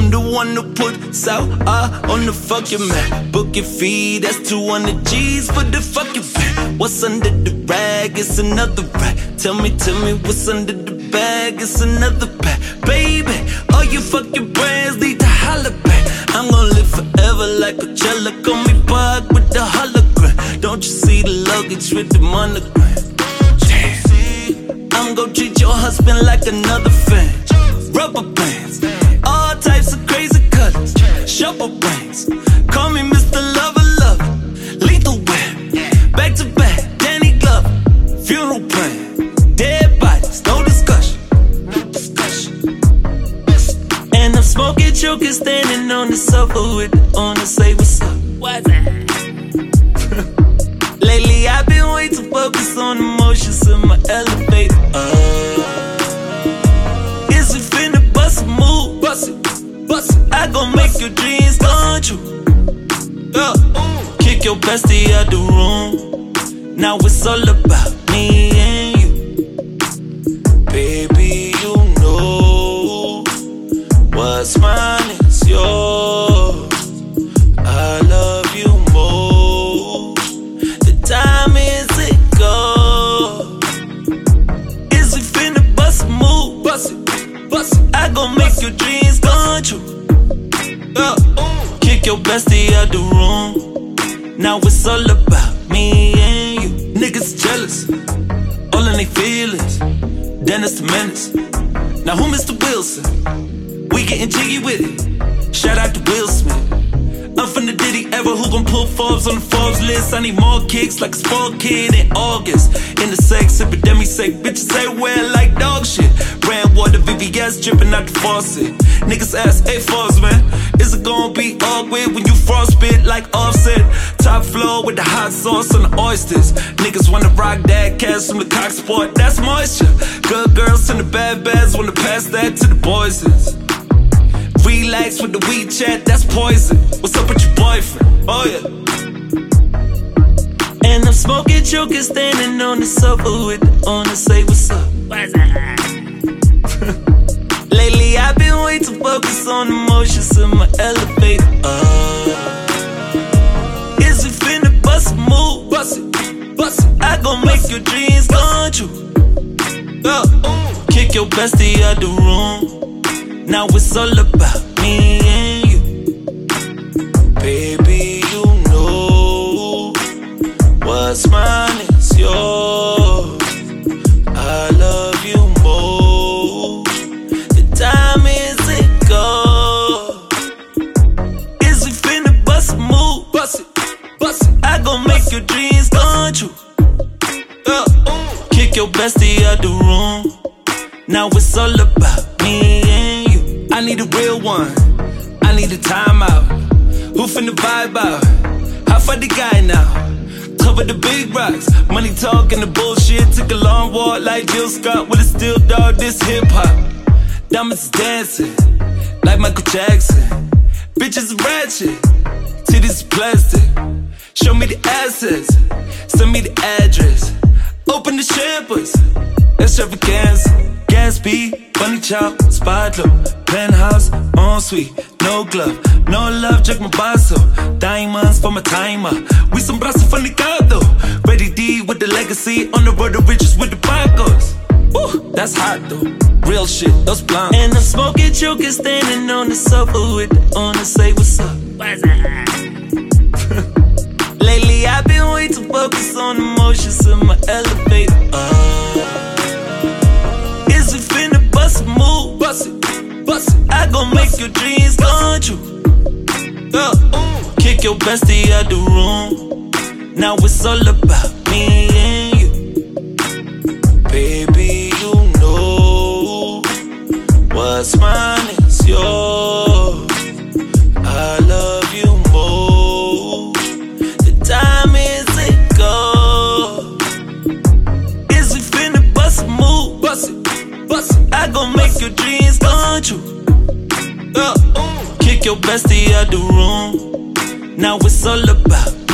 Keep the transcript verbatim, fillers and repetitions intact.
I'm the one who puts out uh, on the fucking map. Book your fee, that's two hundred G's for the fucking bag. What's under the rag? It's another rag. Tell me, tell me what's under the bag? It's another bag. Baby, all you fucking brands need to holler back. I'm gonna live forever like Coachella. Call me Park with the hologram. Don't you see the luggage with the monogram? Damn. I'm gonna treat your husband like another fan. Rubber bands, all types of crazy colors. Shuffle brains, call me Mister Lover Lover. Lethal Weapon, back to back, Danny Glover. Funeral plan, dead bodies, no discussion. No discussion. And I'm smoking choking, standing on the sofa with the owner, say what's up. What's that? Lately I've been way too focused on emotions in my elevator. Uh, is we finna bust a move? Bust it, bust it. I gon' make your dreams come true. Uh, kick your bestie out the room. Now it's all about me and you. Baby, you know what's mine is yours. I love you more. The time is it go. Is we finna bust a move? Bust it, bust it. I gon' make your dreams come true. Uh, kick your bestie out the room. Now it's all about me and you. Niggas jealous, all in they feelings. Dennis the Menace. Now who Mister Wilson? We getting jiggy with it. Shout out to Will Smith. I'm from the Diddy era, who gon' pull Forbes on the Forbes list? I need more kicks like a spoiled kid in August. In the sex epidemic, sick bitches everywhere like dog shit. Brand water, V V S dripping out the faucet. Niggas ask, hey Forbes man, is it gon' be awkward when you frostbit like Offset? Top floor with the hot sauce on the oysters. Niggas wanna rock that cash from the cock sport, that's moisture. Good girls and the bad bads wanna pass that to the boys. Relax with the WeChat, that's poison. What's up with your boyfriend? Oh yeah. And I'm smoking, choking, standing on the sofa with the owner, say what's up. What's that? Lately I've been way too focused on emotions in my elevator. Uh, is we finna bust a move? Bust it, bust it. I gon' make your dreams come true. Uh, kick your bestie out the room. Now it's all about me and you. Baby, you know what's mine is yours. I love you more. The time is it go. Is we finna bust a move? Bust it, bust it. I gon' make your dreams come true. Uh, kick your bestie out the room. Now it's all about me and you. I need a real one, I need a timeout. Who finna vibe out? How far the guy now? Cover the big rocks, money talk and the bullshit. Took a long walk like Jill Scott with a steel dog, this hip hop. Diamonds is dancing, like Michael Jackson. Bitches is ratchet, titties is plastic. Show me the assets, send me the address. Open the champers, extravaganza. Gatsby, bunny chop, spot low, penthouse, en suite, no glove, no love, check my basso. Diamonds for my timer, we some brazo fanicado. Ready D with the legacy, on the road to riches with the barcodes. Woo, that's hot though, real shit, those blonde. And I'm smoking, choking, standing on the sofa with the owner, say what's up. What's that? Lately I've been way too focused on emotions in my elevator. Uh, Bust a move, bust it, bust it. I gon' make your dreams come true. Uh, kick your bestie out the room. Now it's all about me and you. Baby, you know what's mine is yours. I love you more. The time is it go. Is we finna bust a move, bust it, bust it. I gon' make your dreams come true. Uh, kick your bestie out the room. Now it's all about